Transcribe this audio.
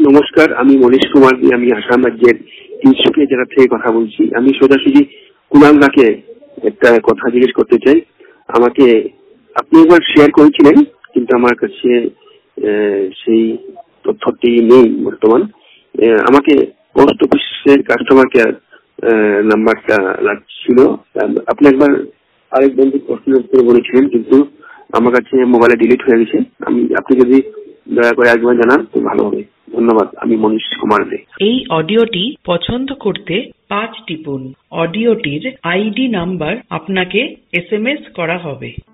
নমস্কার, আমি মনীশ কুমার, আমি আসাম রাজ্যের তিনসুকিয়া জেলা থেকে কথা বলছি। আমি সোজাসুজি কুণাল দাকে একটা কথা জিজ্ঞেস করতে চাই। আমাকে আপনি একবার শেয়ার করেছিলেন, কিন্তু আমার কাছে সেই তথ্যটি নেই বর্তমান। আমাকে পোস্ট অফিসের কাস্টমার কেয়ার নাম্বারটা লাগছিল। আপনি একবার আরেক বন্ধু প্রশ্ন করে বলেছিলেন, কিন্তু আমার কাছে মোবাইলে ডিলিট হয়ে গেছে। আপনি যদি দয়া করে একবার জানান তো ভালো হবে। ধন্যবাদ। আমি মনীশ কুমার দে। এই অডিওটি পছন্দ করতে 5 টিপুন। অডিওটির আইডি নাম্বার আপনাকে SMS করা হবে।